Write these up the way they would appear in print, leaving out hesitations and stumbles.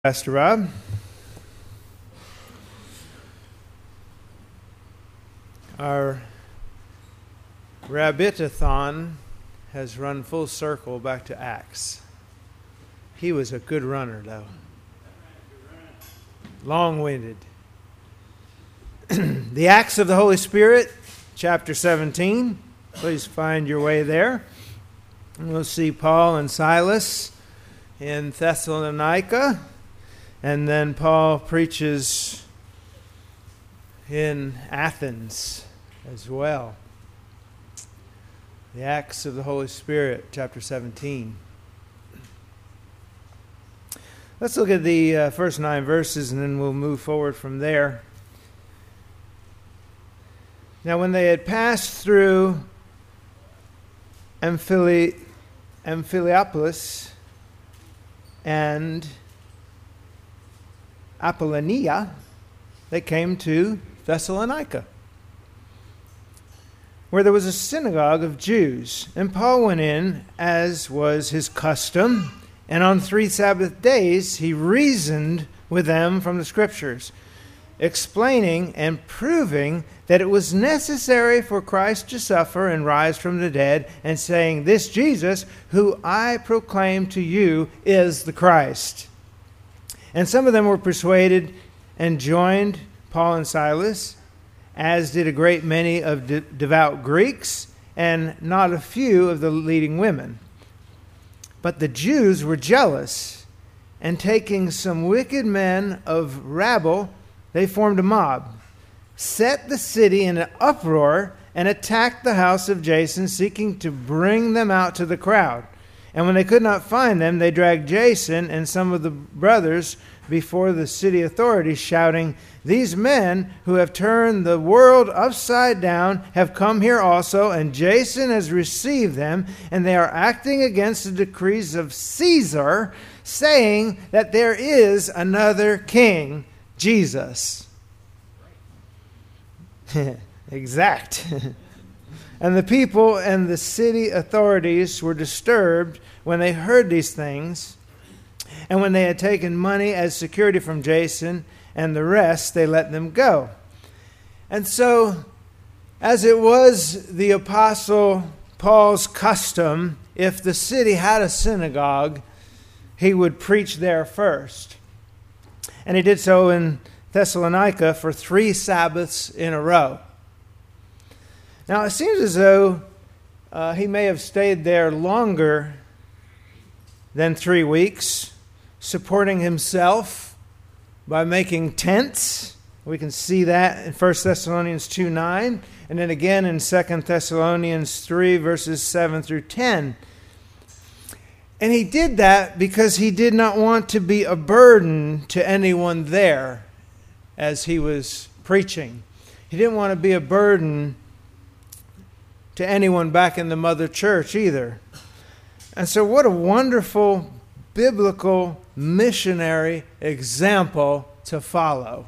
Pastor Rob. Our Rabbitathon has run full circle back to Acts. He was a good runner, though. Long-winded. The Acts of the Holy Spirit, chapter 17. Please find your way there. And we'll see Paul and Silas in Thessalonica. And then Paul preaches in Athens as well. The Acts of the Holy Spirit, chapter 17. Let's look at the first 9 verses and then we'll move forward from there. Now when they had passed through Amphipolis and Apollonia, they came to Thessalonica, where there was a synagogue of Jews. And Paul went in, as was his custom, and on 3 Sabbath days he reasoned with them from the Scriptures, explaining and proving that it was necessary for Christ to suffer and rise from the dead, and saying, "This Jesus, who I proclaim to you, is the Christ." And some of them were persuaded and joined Paul and Silas, as did a great many of devout Greeks, and not a few of the leading women. But the Jews were jealous, and taking some wicked men of rabble, they formed a mob, set the city in an uproar, and attacked the house of Jason, seeking to bring them out to the crowd. And when they could not find them, they dragged Jason and some of the brothers before the city authorities, shouting, "These men who have turned the world upside down have come here also, and Jason has received them, and they are acting against the decrees of Caesar, saying that there is another king, Jesus." Exact. And the people and the city authorities were disturbed when they heard these things. And when they had taken money as security from Jason and the rest, they let them go. And so, as it was the Apostle Paul's custom, if the city had a synagogue, he would preach there first. And he did so in Thessalonica for 3 Sabbaths in a row. Now, it seems as though he may have stayed there longer than 3 weeks, supporting himself by making tents. We can see that in 1 Thessalonians 2:9, and then again in 2 Thessalonians 3, verses 7 through 10. And he did that because he did not want to be a burden to anyone there as he was preaching. He didn't want to be a burden to anyone back in the mother church either. And so what a wonderful biblical missionary example to follow.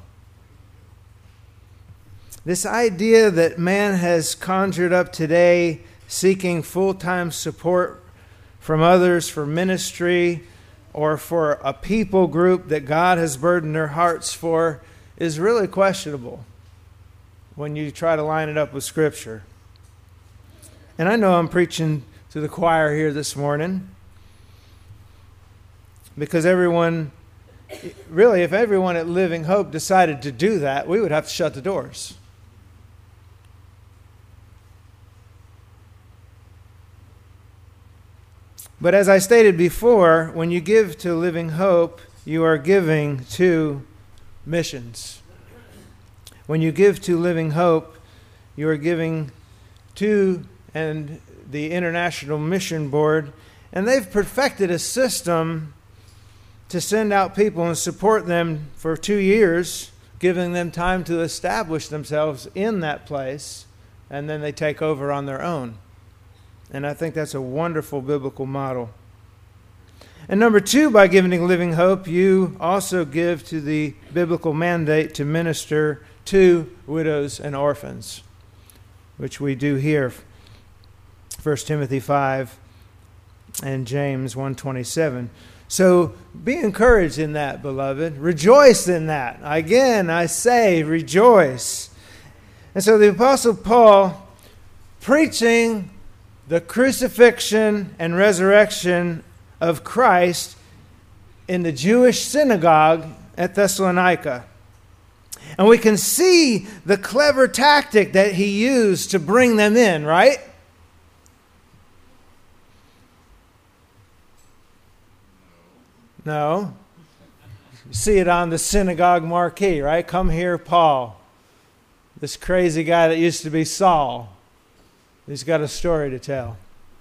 This idea that man has conjured up today, seeking full-time support from others for ministry or for a people group that God has burdened their hearts for, is really questionable when you try to line it up with Scripture. And I know I'm preaching to the choir here this morning, because everyone, really, if everyone at Living Hope decided to do that, we would have to shut the doors. But as I stated before, when you give to Living Hope, you are giving to missions. When you give to Living Hope, you are giving to and the International Mission Board, and they've perfected a system to send out people and support them for 2 years, giving them time to establish themselves in that place, and then they take over on their own. And I think that's a wonderful biblical model. And number 2, by giving to Living Hope, you also give to the biblical mandate to minister to widows and orphans, which we do here. 1 Timothy 5 and James 1:27. So be encouraged in that, beloved. Rejoice in that. Again, I say rejoice. And so the Apostle Paul, preaching the crucifixion and resurrection of Christ in the Jewish synagogue at Thessalonica. And we can see the clever tactic that he used to bring them in, right? No. You see it on the synagogue marquee, right? Come here, Paul. This crazy guy that used to be Saul. He's got a story to tell.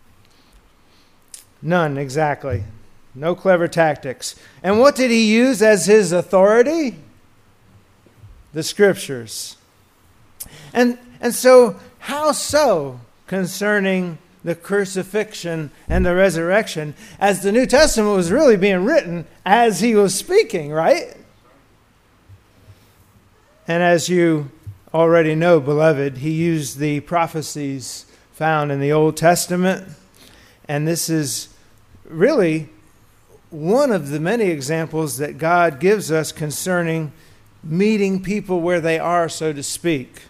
None, exactly. No clever tactics. And what did he use as his authority? The Scriptures. And so, how so concerning the crucifixion and the resurrection, as the New Testament was really being written as he was speaking, right? And as you already know, beloved, he used the prophecies found in the Old Testament. And this is really one of the many examples that God gives us concerning meeting people where they are, so to speak.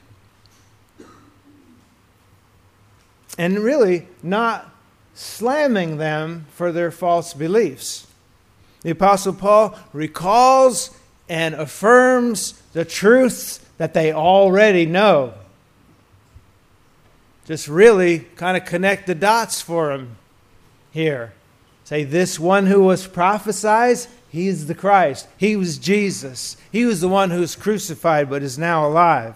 And really not slamming them for their false beliefs. The Apostle Paul recalls and affirms the truths that they already know. Just really kind of connect the dots for them here. Say, this one who was prophesied, he is the Christ. He was Jesus. He was the one who was crucified but is now alive.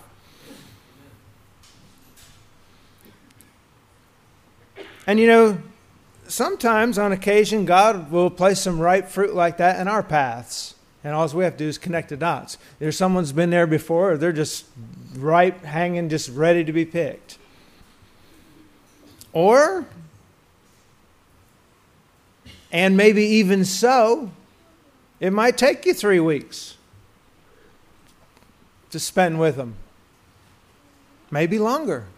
And you know, sometimes on occasion God will place some ripe fruit like that in our paths. And all we have to do is connect the dots. There's someone's been there before, or they're just ripe, hanging, just ready to be picked. Or, and maybe even so, it might take you 3 weeks to spend with them. Maybe longer.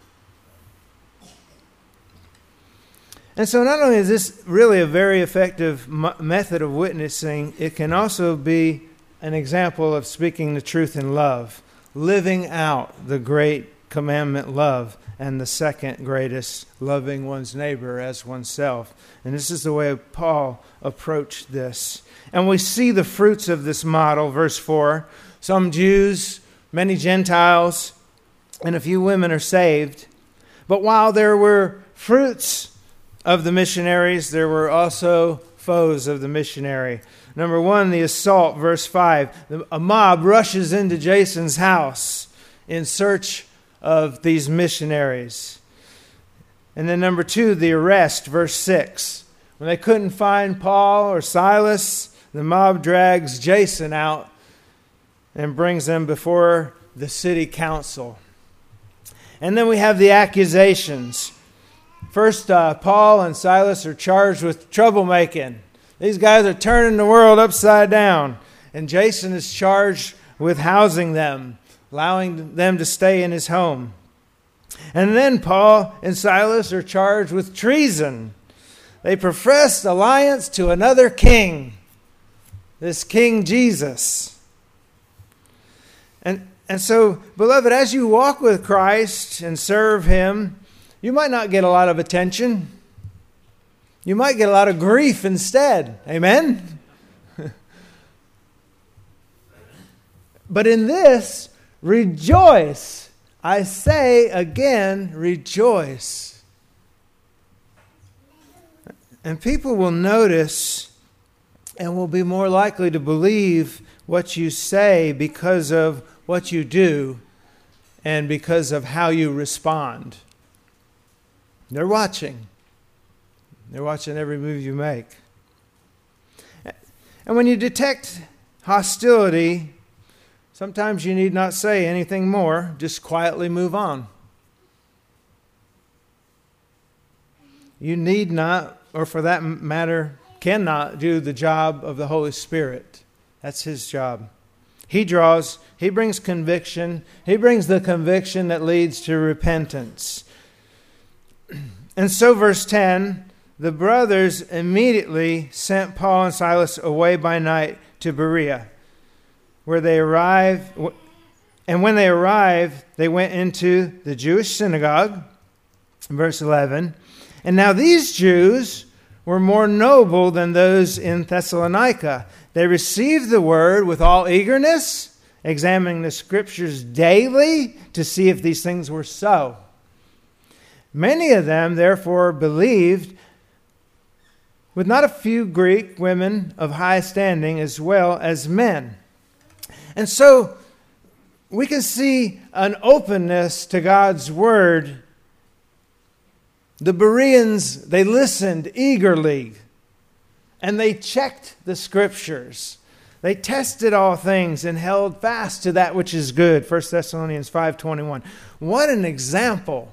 And so not only is this really a very effective method of witnessing, it can also be an example of speaking the truth in love, living out the great commandment love, and the second greatest, loving one's neighbor as oneself. And this is the way Paul approached this. And we see the fruits of this model, verse 4. Some Jews, many Gentiles, and a few women are saved. But while there were fruits of the missionaries, there were also foes of the missionary. Number one, the assault, verse 5. A mob rushes into Jason's house in search of these missionaries. And then number 2, the arrest, verse 6. When they couldn't find Paul or Silas, the mob drags Jason out and brings them before the city council. And then we have the accusations. First, Paul and Silas are charged with troublemaking. These guys are turning the world upside down. And Jason is charged with housing them, allowing them to stay in his home. And then Paul and Silas are charged with treason. They professed alliance to another king, this King Jesus. And so, beloved, as you walk with Christ and serve Him, you might not get a lot of attention. You might get a lot of grief instead. Amen? But in this, rejoice. I say again, rejoice. And people will notice and will be more likely to believe what you say because of what you do and because of how you respond. They're watching. They're watching every move you make. And when you detect hostility, sometimes you need not say anything more. Just quietly move on. You need not, or for that matter, cannot do the job of the Holy Spirit. That's His job. He brings conviction. He brings the conviction that leads to repentance. And so verse 10, the brothers immediately sent Paul and Silas away by night to Berea, where they arrived. And when they arrived, they went into the Jewish synagogue, verse 11. And now these Jews were more noble than those in Thessalonica. They received the word with all eagerness, examining the scriptures daily to see if these things were so. Many of them, therefore, believed, with not a few Greek women of high standing as well as men. And so we can see an openness to God's word. The Bereans, they listened eagerly, and they checked the scriptures. They tested all things and held fast to that which is good. 1 Thessalonians 5:21. What an example.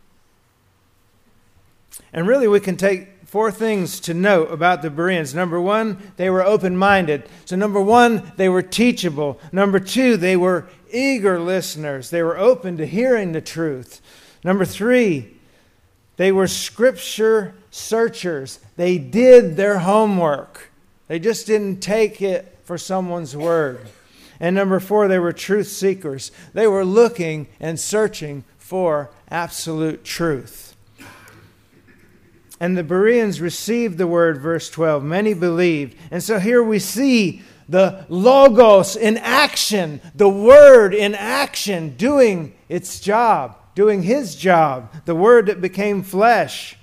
And really we can take 4 things to note about the Bereans. Number 1, they were open-minded. So number 1, they were teachable. Number 2, they were eager listeners. They were open to hearing the truth. Number 3, they were scripture searchers. They did their homework. They just didn't take it for someone's word. And number 4, they were truth seekers. They were looking and searching for absolute truth. And the Bereans received the word, verse 12. Many believed. And so here we see the Logos in action, the Word in action, doing its job, doing His job, the Word that became flesh.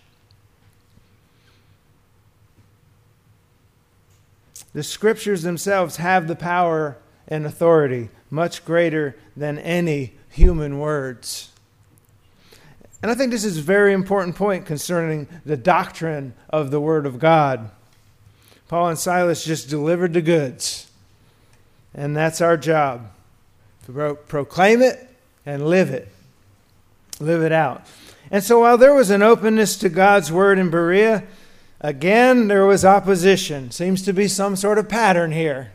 The Scriptures themselves have the power and authority, much greater than any human words. And I think this is a very important point concerning the doctrine of the Word of God. Paul and Silas just delivered the goods. And that's our job, to proclaim it and live it. Live it out. And so while there was an openness to God's Word in Berea, again there was opposition. Seems to be some sort of pattern here.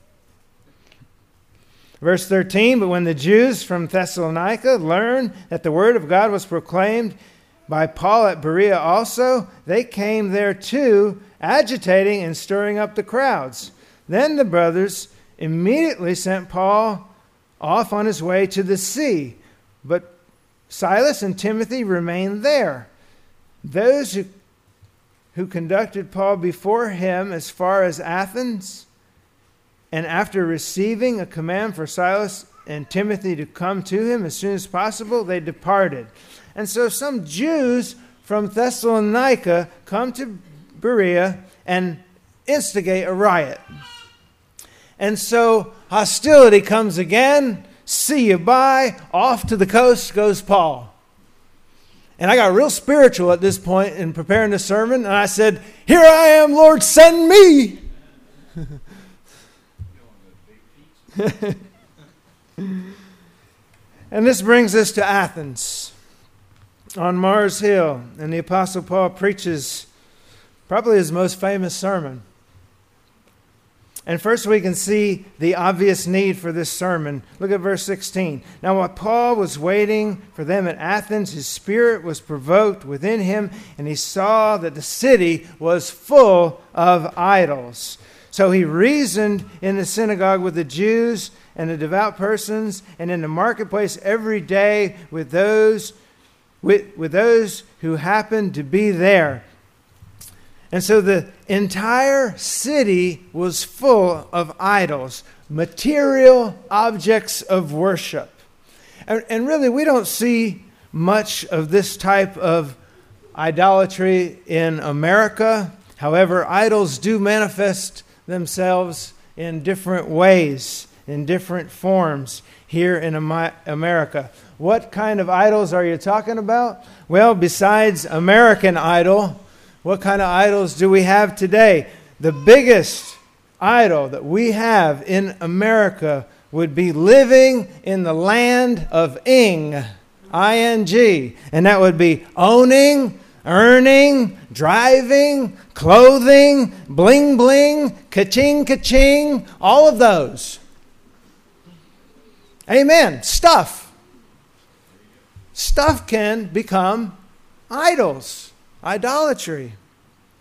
Verse 13, but when the Jews from Thessalonica learned that the word of God was proclaimed by Paul at Berea also, they came there too, agitating and stirring up the crowds. Then the brothers immediately sent Paul off on his way to the sea, but Silas and Timothy remained there. Those who conducted Paul before him as far as Athens, and after receiving a command for Silas and Timothy to come to him as soon as possible, they departed. And so some Jews from Thessalonica come to Berea and instigate a riot. And so hostility comes again. See you bye. Off to the coast goes Paul. And I got real spiritual at this point in preparing the sermon. And I said, here I am, Lord, send me. And this brings us to Athens on Mars Hill, and the Apostle Paul preaches probably his most famous sermon. And first we can see the obvious need for this sermon. Look at verse 16. Now while Paul was waiting for them at Athens, his spirit was provoked within him, and he saw that the city was full of idols. So he reasoned in the synagogue with the Jews and the devout persons, and in the marketplace every day with those who happened to be there. And so the entire city was full of idols, material objects of worship. And really, we don't see much of this type of idolatry in America. However, idols do manifest themselves in different ways, in different forms here in America. What kind of idols are you talking about? Well, besides American Idol, what kind of idols do we have today? The biggest idol that we have in America would be living in the land of Ing, I-N-G. And that would be owning, earning, driving, clothing, bling bling, ka-ching, ka-ching, all of those. Amen. Stuff. Stuff can become idols, idolatry.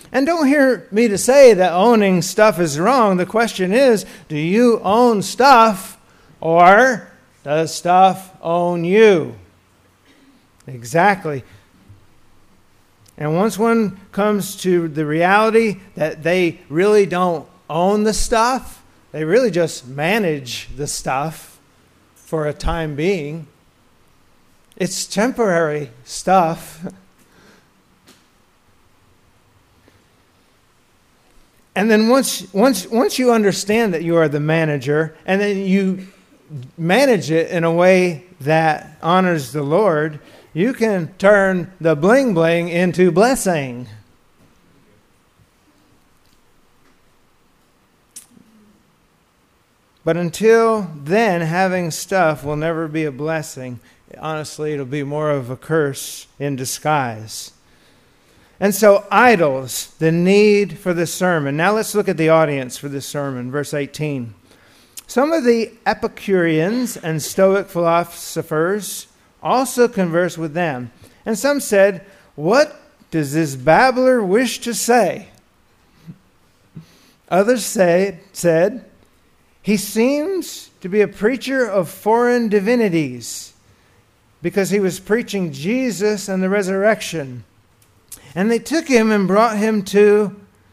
And don't hear me to say that owning stuff is wrong. The question is, do you own stuff or does stuff own you? Exactly. And once one comes to the reality that they really don't own the stuff, they really just manage the stuff for a time being. It's temporary stuff. And then once you understand that you are the manager, and then you manage it in a way that honors the Lord, you can turn the bling bling into blessing. But until then, having stuff will never be a blessing. Honestly, it'll be more of a curse in disguise. And so, idols, the need for the sermon. Now let's look at the audience for this sermon, verse 18. Some of the Epicureans and Stoic philosophers also conversed with them. And some said, "What does this babbler wish to say?" Others said, "He seems to be a preacher of foreign divinities," because he was preaching Jesus and the resurrection. And they took him and brought him to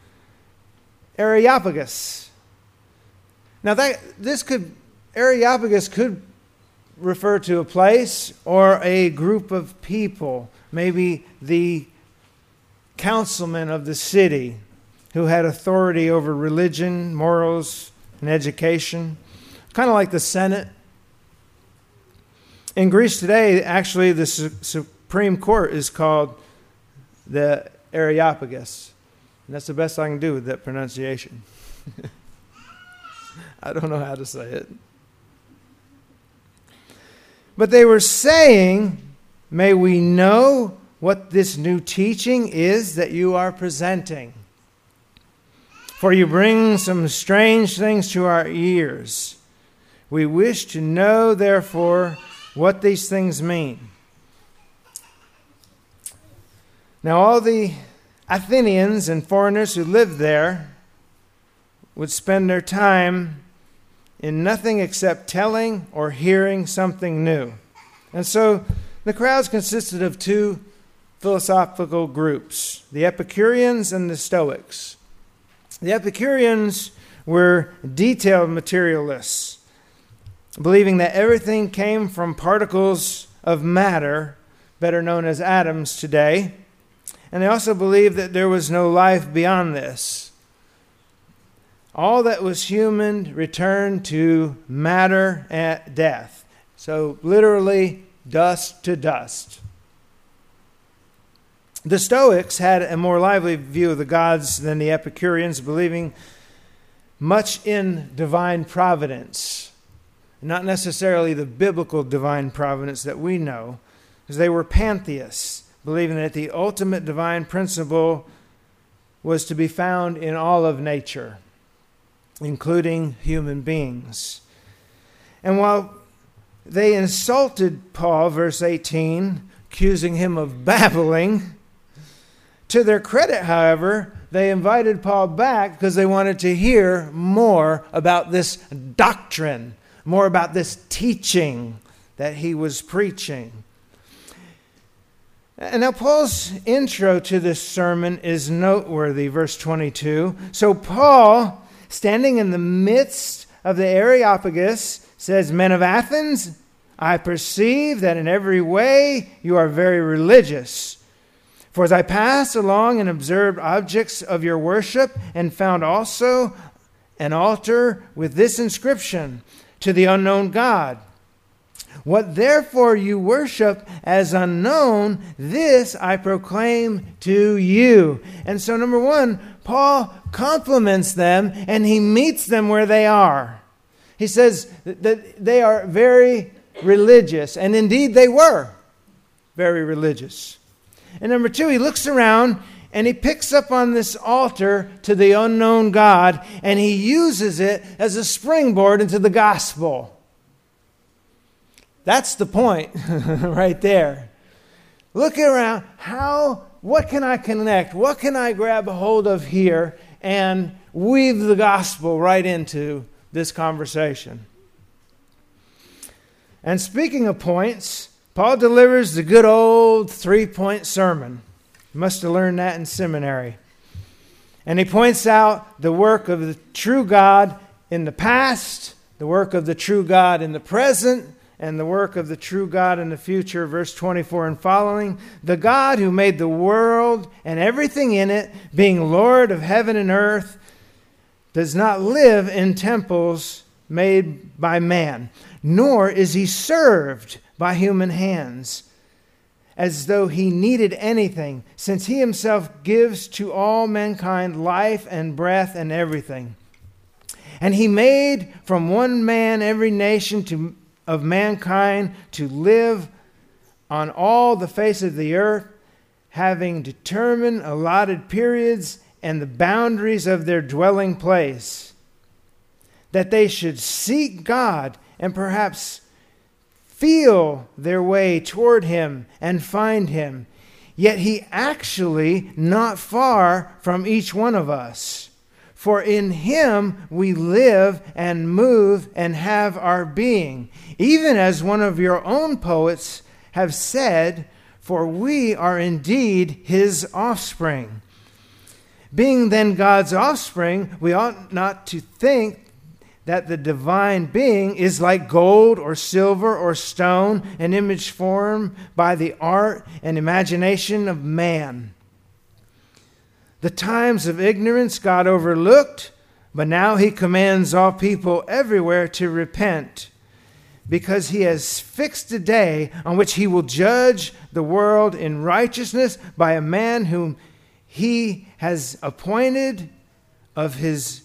Areopagus. Now Areopagus could refer to a place or a group of people, maybe the councilmen of the city who had authority over religion, morals, and education, kind of like the Senate. In Greece today, actually, the Supreme Court is called the Areopagus. And that's the best I can do with that pronunciation. I don't know how to say it. But they were saying, "May we know what this new teaching is that you are presenting. For you bring some strange things to our ears. We wish to know, therefore, what these things mean." Now, all the Athenians and foreigners who lived there would spend their time in nothing except telling or hearing something new. And so the crowds consisted of two philosophical groups, the Epicureans and the Stoics. The Epicureans were detailed materialists, believing that everything came from particles of matter, better known as atoms today. And they also believed that there was no life beyond this. All that was human returned to matter at death. So literally, dust to dust. The Stoics had a more lively view of the gods than the Epicureans, believing much in divine providence. Not necessarily the biblical divine providence that we know, because they were pantheists, believing that the ultimate divine principle was to be found in all of nature, including human beings. And while they insulted Paul, verse 18, accusing him of babbling, to their credit, however, they invited Paul back because they wanted to hear more about this doctrine, more about this teaching that he was preaching. And now Paul's intro to this sermon is noteworthy, verse 22. So Paul, standing in the midst of the Areopagus, says, "Men of Athens, I perceive that in every way you are very religious. For as I passed along and observed objects of your worship, and found also an altar with this inscription, to the unknown God. What therefore you worship as unknown, this I proclaim to you." And so, number one, Paul compliments them and he meets them where they are. He says that they are very religious, and indeed they were very religious. And number two, he looks around and he picks up on this altar to the unknown God, and he uses it as a springboard into the gospel. That's the point right there. Look around. How what can I connect? What can I grab a hold of here and weave the gospel right into this conversation? And speaking of points, Paul delivers the good old 3-point sermon. You must have learned that in seminary. And he points out the work of the true God in the past, the work of the true God in the present, and the work of the true God in the future, verse 24 and following. The God who made the world and everything in it, being Lord of heaven and earth, does not live in temples made by man, nor is he served by human hands, as though he needed anything, since he himself gives to all mankind life and breath and everything. And he made from one man every nation of mankind to live on all the face of the earth, having determined allotted periods and the boundaries of their dwelling place, that they should seek God and perhaps feel their way toward him and find him. Yet he actually not far from each one of us. For in him we live and move and have our being. Even as one of your own poets have said, for we are indeed his offspring. Being then God's offspring, we ought not to think that the divine being is like gold or silver or stone, an image formed by the art and imagination of man. The times of ignorance God overlooked, but now he commands all people everywhere to repent, because he has fixed a day on which he will judge the world in righteousness by a man whom he has appointed of this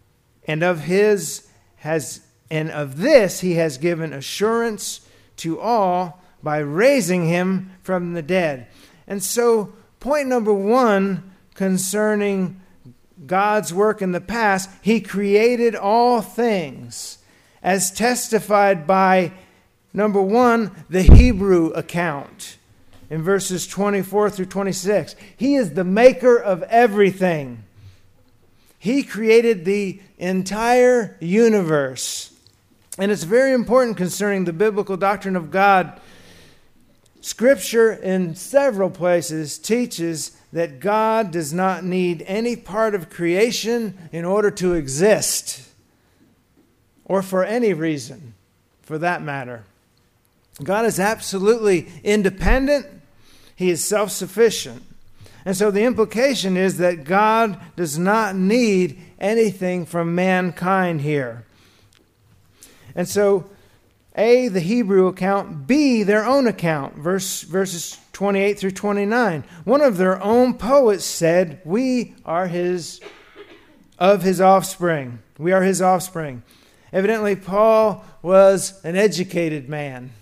he has given assurance to all by raising him from the dead. And so, point number one concerning God's work in the past, he created all things, as testified by, number one, the Hebrew account in verses 24 through 26. He is the maker of everything. He created the entire universe. And it's very important concerning the biblical doctrine of God. Scripture in several places teaches that God does not need any part of creation in order to exist, or for any reason, for that matter. God is absolutely independent. He is self-sufficient. And so the implication is that God does not need anything from mankind here. And so, A, the Hebrew account, B, their own account, verses 28 through 29. One of their own poets said, we are his offspring. We are his offspring. Evidently, Paul was an educated man.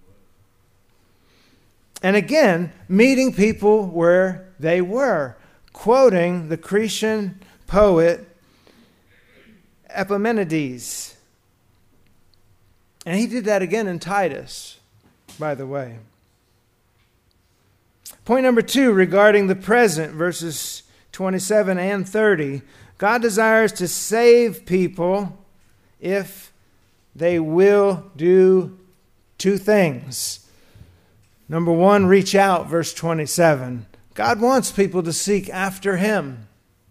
And again, meeting people where they were, quoting the Cretan poet Epimenides. And he did that again in Titus, by the way. Point number two, regarding the present, verses 27 and 30. God desires to save people if they will do two things. Number one, reach out, verse 27. God wants people to seek after him.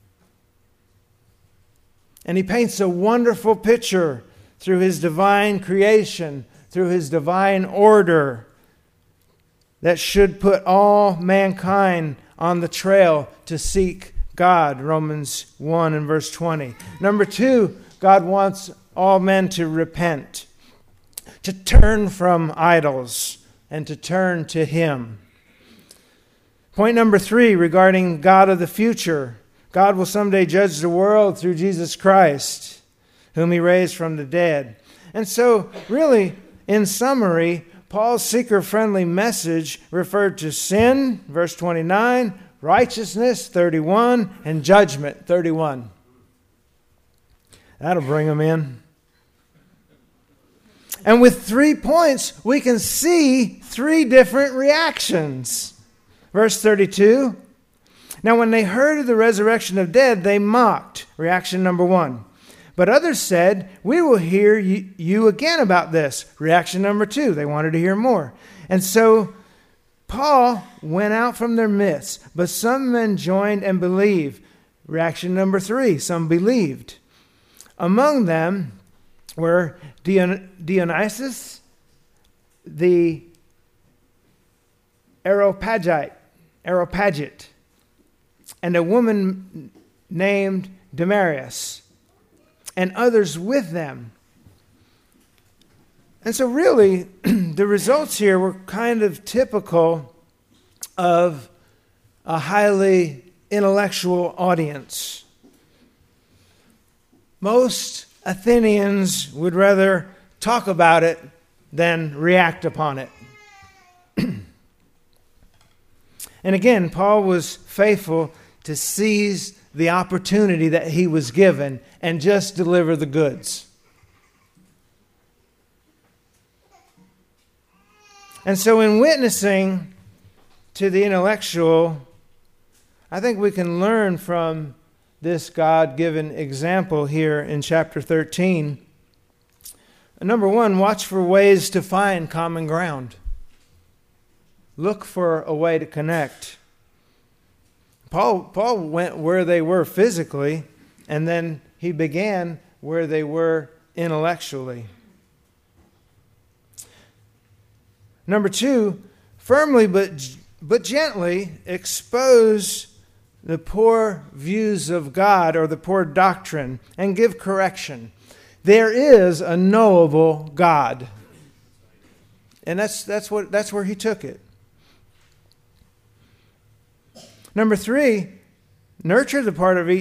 And he paints a wonderful picture through his divine creation, through his divine order, that should put all mankind on the trail to seek God, Romans 1 and verse 20. Number two, God wants all men to repent, to turn from idols, and to turn to him. Point number three, regarding God of the future. God will someday judge the world through Jesus Christ, whom he raised from the dead. And so, really, in summary, Paul's seeker-friendly message referred to sin, verse 29, righteousness, 31, and judgment, 31. That'll bring them in. And with 3 points, we can see 3 different reactions. Verse 32, Now, when they heard of the resurrection of dead, they mocked. Reaction number 1. But others said, we will hear you again about this. Reaction number 2. They wanted to hear more. And so Paul went out from their midst, but some men joined and believed. Reaction number 3. Some believed. Among them were Dionysius, the Areopagite, and a woman named Damaris, and others with them. And so really, the results here were kind of typical of a highly intellectual audience. Most Athenians would rather talk about it than react upon it. And again, Paul was faithful to seize the opportunity that he was given and just deliver the goods. And so in witnessing to the intellectual, I think we can learn from this God-given example here in chapter 13. Number 1, watch for ways to find common ground. Look for a way to connect. Paul went where they were physically, and then he began where they were intellectually. Number 2, firmly but gently expose the poor views of God or the poor doctrine and give correction. There is a knowable God. And that's where he took it. Number 3, nurture the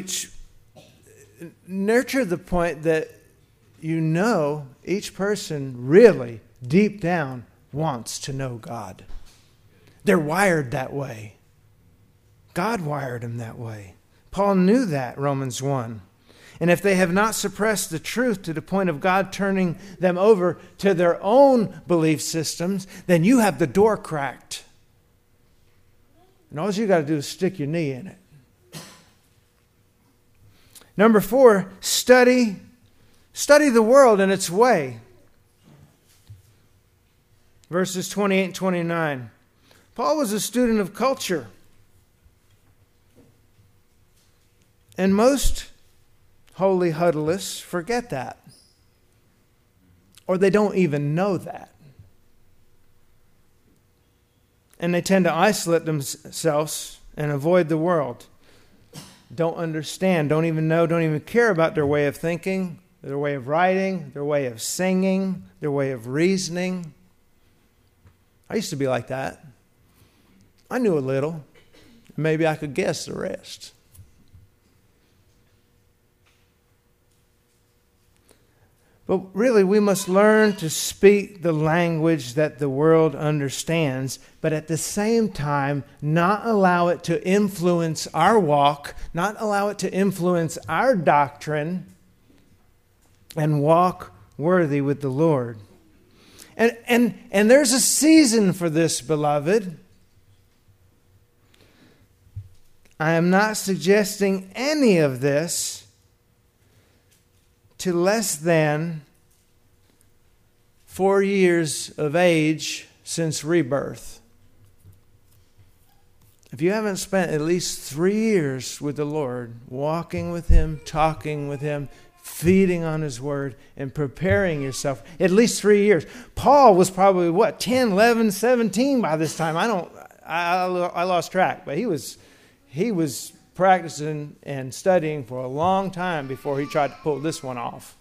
point that you know each person really, deep down, wants to know God. They're wired that way. God wired them that way. Paul knew that, Romans 1. And if they have not suppressed the truth to the point of God turning them over to their own belief systems, then you have the door cracked. And all you got to do is stick your knee in it. Number 4, study the world in its way. Verses 28 and 29. Paul was a student of culture. And most holy huddlists forget that. Or they don't even know that. And they tend to isolate themselves and avoid the world. Don't understand, don't even know, don't even care about their way of thinking, their way of writing, their way of singing, their way of reasoning. I used to be like that. I knew a little. Maybe I could guess the rest. But really, we must learn to speak the language that the world understands, but at the same time, not allow it to influence our walk, not allow it to influence our doctrine, and walk worthy with the Lord. And there's a season for this, beloved. I am not suggesting any of this to less than 4 years of age since rebirth. If you haven't spent at least 3 years with the Lord, walking with Him, talking with Him, feeding on His Word, and preparing yourself, at least 3 years. Paul was probably, 10, 11, 17 by this time. I lost track, but he was practicing and studying for a long time before he tried to pull this one off.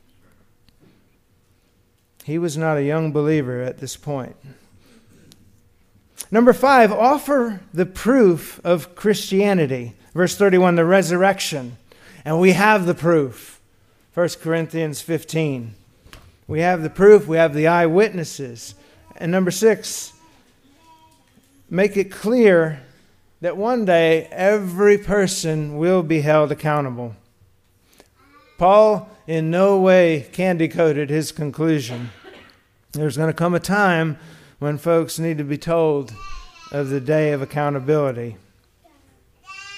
He was not a young believer at this point. Number 5, offer the proof of Christianity. Verse 31, the resurrection. And we have the proof. 1 Corinthians 15. We have the proof, we have the eyewitnesses. And number 6, make it clear that one day every person will be held accountable. Paul in no way candy-coated his conclusion. There's going to come a time when folks need to be told of the day of accountability.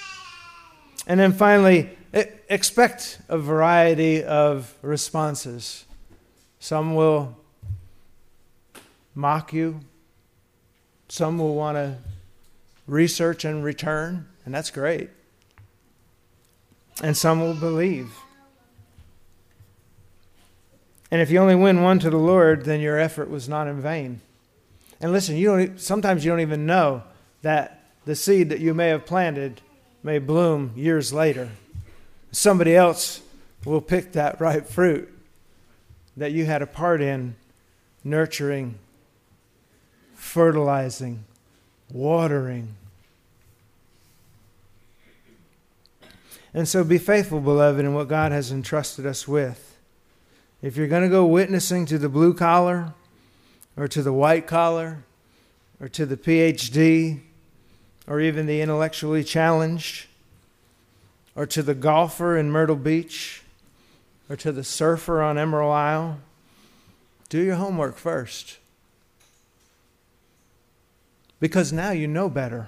And then finally, expect a variety of responses. Some will mock you. Some will want to research and return, and that's great. And some will believe. And if you only win one to the Lord, then your effort was not in vain. And listen, sometimes you don't even know that the seed that you may have planted may bloom years later. Somebody else will pick that ripe fruit that you had a part in nurturing, fertilizing, watering. And so be faithful, beloved, in what God has entrusted us with. If you're going to go witnessing to the blue collar or to the white collar or to the PhD or even the intellectually challenged or to the golfer in Myrtle Beach or to the surfer on Emerald Isle, do your homework first. Because now you know better.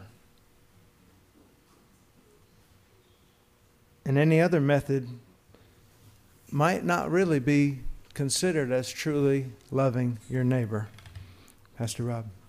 And any other method might not really be considered as truly loving your neighbor. Pastor Rob.